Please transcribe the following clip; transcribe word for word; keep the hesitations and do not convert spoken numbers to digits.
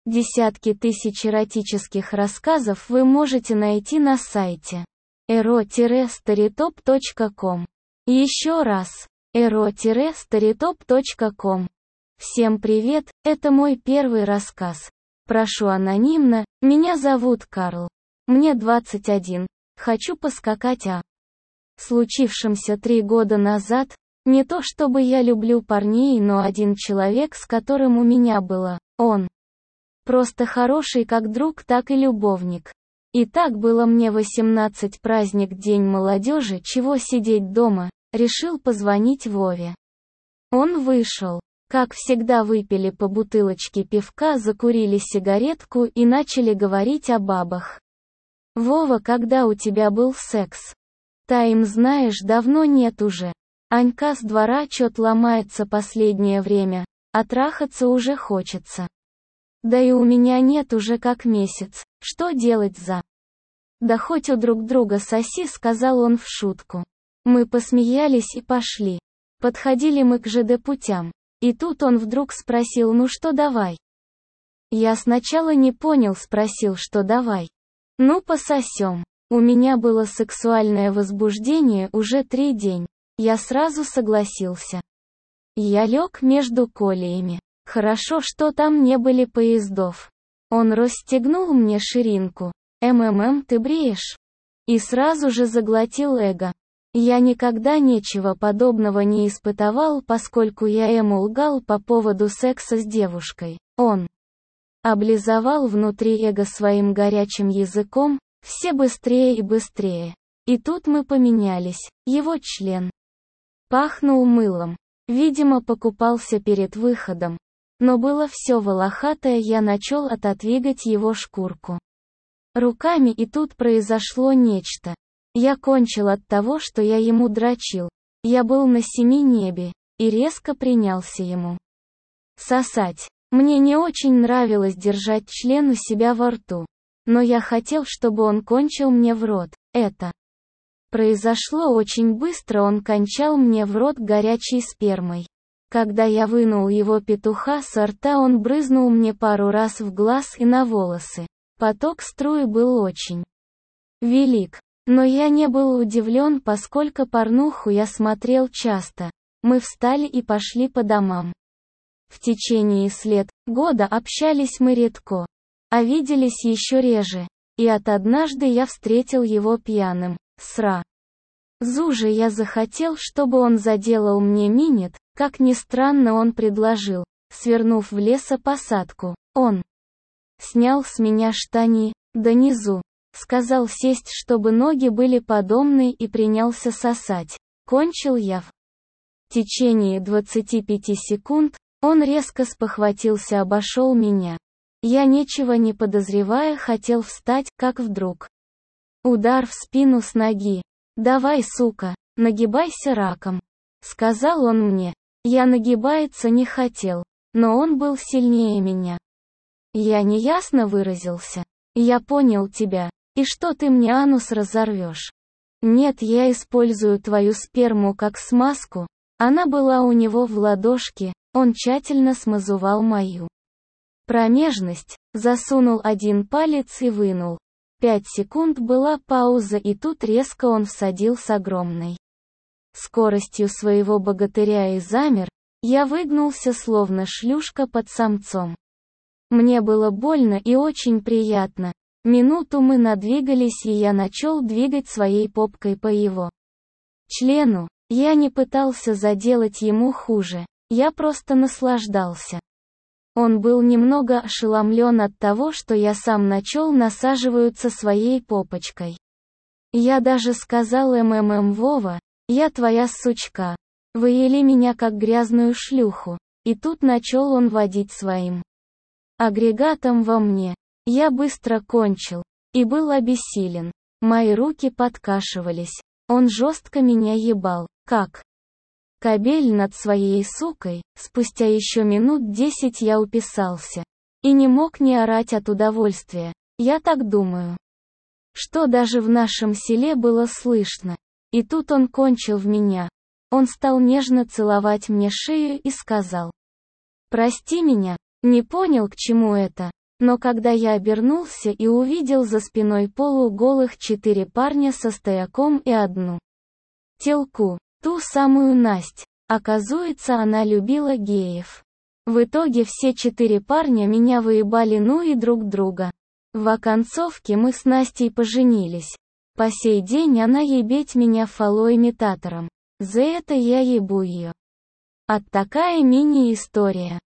Десятки тысяч эротических рассказов вы можете найти на сайте эро старитоп точка ком. Еще раз, эро старитоп точка ком. Всем привет, это мой первый рассказ. Прошу анонимно, меня зовут Карл. Мне двадцать один, хочу поскакать о случившемся три года назад. Не то чтобы я люблю парней, но один человек, с которым у меня было, он просто хороший как друг, так и любовник. И так было мне восемнадцать, праздник День молодежи, чего сидеть дома, решил позвонить Вове. Он вышел. Как всегда выпили по бутылочке пивка, закурили сигаретку и начали говорить о бабах. Вова, когда у тебя был секс? Тайм, знаешь, давно нет уже. Анька с двора чё-то ломается последнее время, а трахаться уже хочется. Да и у меня нет уже как месяц, что делать за? Да хоть у друг друга соси, сказал он в шутку. Мы посмеялись и пошли. Подходили мы к ЖД путям. И тут он вдруг спросил: ну что давай? Я сначала не понял, спросил, что давай. Ну пососем. У меня было сексуальное возбуждение уже три день. Я сразу согласился. Я лег между колеями. Хорошо, что там не были поездов. Он расстегнул мне ширинку. «МММ, ты бреешь?» И сразу же заглотил эго. Я никогда ничего подобного не испытывал, поскольку я ему лгал по поводу секса с девушкой. Он облизывал внутри эго своим горячим языком, все быстрее и быстрее. И тут мы поменялись. Его член пахнул мылом. Видимо, покупался перед выходом. Но было все волохатое, я начал отодвигать его шкурку руками, и тут произошло нечто. Я кончил от того, что я ему дрочил. Я был на семи небе, и резко принялся ему сосать. Мне не очень нравилось держать член у себя во рту. Но я хотел, чтобы он кончил мне в рот. Это произошло очень быстро, он кончал мне в рот горячей спермой. Когда я вынул его петуха со рта, он брызнул мне пару раз в глаз и на волосы. Поток струи был очень велик. Но я не был удивлен, поскольку порнуху я смотрел часто. Мы встали и пошли по домам. В течение след года общались мы редко, а виделись еще реже. И от однажды я встретил его пьяным. Сра. Зуже я захотел, чтобы он заделал мне минет. Как ни странно, он предложил, свернув в лесопосадку. Он снял с меня штани донизу. Сказал сесть, чтобы ноги были подобны, и принялся сосать. Кончил я в течение двадцати пяти секунд. Он резко спохватился, обошел меня. Я, ничего не подозревая, хотел встать, как вдруг удар в спину с ноги. «Давай, сука, нагибайся раком», — сказал он мне. Я нагибаться не хотел, но он был сильнее меня. Я неясно выразился. Я понял тебя. И что ты мне анус разорвешь? Нет, я использую твою сперму как смазку. Она была у него в ладошке, он тщательно смазывал мою промежность, засунул один палец и вынул. Пять секунд была пауза, и тут резко он всадил с огромной скоростью своего богатыря и замер. Я выгнулся, словно шлюшка под самцом. Мне было больно и очень приятно. Минуту мы надвигались, и я начал двигать своей попкой по его члену. Я не пытался заделать ему хуже, я просто наслаждался. Он был немного ошеломлен от того, что я сам начал насаживаться своей попочкой. Я даже сказал: МММ, Вова, я твоя сучка. Вы ели меня как грязную шлюху. И тут начал он водить своим агрегатом во мне. Я быстро кончил. И был обессилен. Мои руки подкашивались. Он жестко меня ебал, как кобель над своей сукой. Спустя еще минут десять я уписался. И не мог не орать от удовольствия. Я так думаю, что даже в нашем селе было слышно. И тут он кончил в меня. Он стал нежно целовать мне шею и сказал: «Прости меня, не понял, к чему это». Но когда я обернулся и увидел за спиной полуголых четыре парня со стояком и одну телку, ту самую Насть, оказывается, она любила геев. В итоге все четыре парня меня выебали ну и друг друга. В оконцовке мы с Настей поженились. По сей день она ебеть меня фоллоу-имитатором. За это я ебу ее. От такая мини-история.